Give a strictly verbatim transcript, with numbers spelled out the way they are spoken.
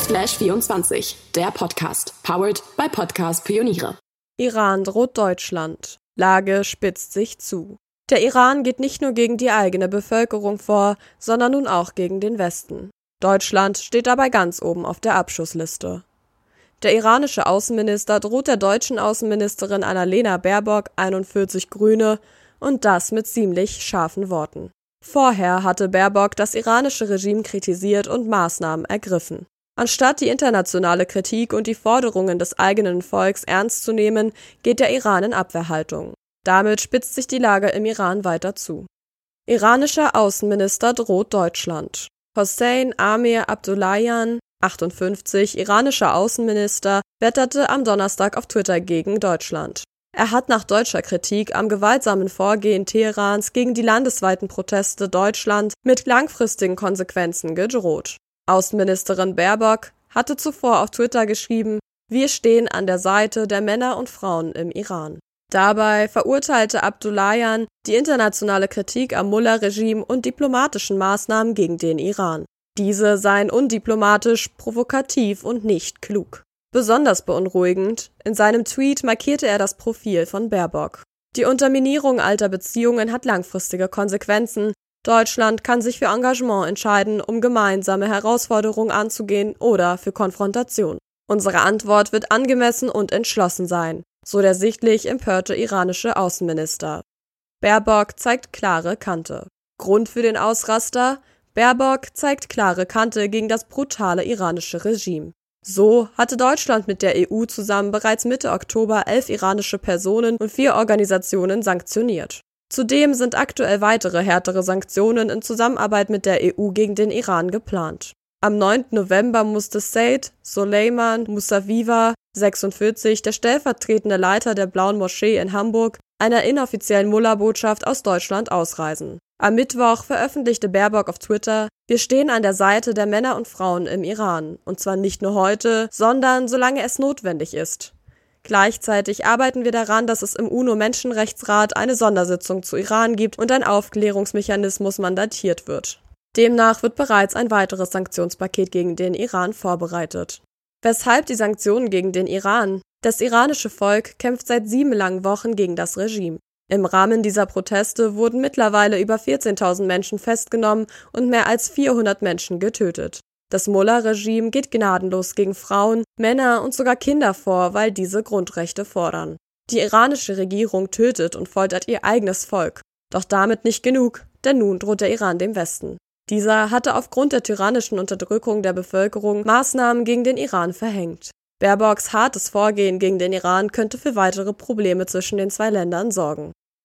slash vierundzwanzig, der Podcast, powered by Podcast Pioniere. Iran droht Deutschland. Lage spitzt sich zu. Der Iran geht nicht nur gegen die eigene Bevölkerung vor, sondern nun auch gegen den Westen. Deutschland steht dabei ganz oben auf der Abschussliste. Der iranische Außenminister droht der deutschen Außenministerin Annalena Baerbock, einundvierzig Grüne, und das mit ziemlich scharfen Worten. Vorher hatte Baerbock das iranische Regime kritisiert und Maßnahmen ergriffen. Anstatt die internationale Kritik und die Forderungen des eigenen Volks ernst zu nehmen, geht der Iran in Abwehrhaltung. Damit spitzt sich die Lage im Iran weiter zu. Iranischer Außenminister droht Deutschland. Hossein Amir Abdullahian, achtundfünfzig, iranischer Außenminister, wetterte am Donnerstag auf Twitter gegen Deutschland. Er hat nach deutscher Kritik am gewaltsamen Vorgehen Teherans gegen die landesweiten Proteste Deutschland mit langfristigen Konsequenzen gedroht. Außenministerin Baerbock hatte zuvor auf Twitter geschrieben: Wir stehen an der Seite der Männer und Frauen im Iran. Dabei verurteilte Abdullahian die internationale Kritik am Mullah-Regime und diplomatischen Maßnahmen gegen den Iran. Diese seien undiplomatisch, provokativ und nicht klug. Besonders beunruhigend: In seinem Tweet markierte er das Profil von Baerbock. Die Unterminierung alter Beziehungen hat langfristige Konsequenzen. Deutschland kann sich für Engagement entscheiden, um gemeinsame Herausforderungen anzugehen oder für Konfrontation. Unsere Antwort wird angemessen und entschlossen sein, so der sichtlich empörte iranische Außenminister. Baerbock zeigt klare Kante. Grund für den Ausraster: Baerbock zeigt klare Kante gegen das brutale iranische Regime. So hatte Deutschland mit der E U zusammen bereits Mitte Oktober elf iranische Personen und vier Organisationen sanktioniert. Zudem sind aktuell weitere härtere Sanktionen in Zusammenarbeit mit der E U gegen den Iran geplant. Am neunten November musste Said Soleiman Mousaviva, sechsundvierzig, der stellvertretende Leiter der Blauen Moschee in Hamburg, einer inoffiziellen Mullah-Botschaft aus Deutschland ausreisen. Am Mittwoch veröffentlichte Baerbock auf Twitter: Wir stehen an der Seite der Männer und Frauen im Iran, und zwar nicht nur heute, sondern solange es notwendig ist. Gleichzeitig arbeiten wir daran, dass es im UNO-Menschenrechtsrat eine Sondersitzung zu Iran gibt und ein Aufklärungsmechanismus mandatiert wird. Demnach wird bereits ein weiteres Sanktionspaket gegen den Iran vorbereitet. Weshalb die Sanktionen gegen den Iran? Das iranische Volk kämpft seit sieben langen Wochen gegen das Regime. Im Rahmen dieser Proteste wurden mittlerweile über vierzehntausend Menschen festgenommen und mehr als vierhundert Menschen getötet. Das Mullah-Regime geht gnadenlos gegen Frauen, Männer und sogar Kinder vor, weil diese Grundrechte fordern. Die iranische Regierung tötet und foltert ihr eigenes Volk. Doch damit nicht genug, denn nun droht der Iran dem Westen. Dieser hatte aufgrund der tyrannischen Unterdrückung der Bevölkerung Maßnahmen gegen den Iran verhängt. Baerbocks hartes Vorgehen gegen den Iran könnte für weitere Probleme zwischen den zwei Ländern sorgen.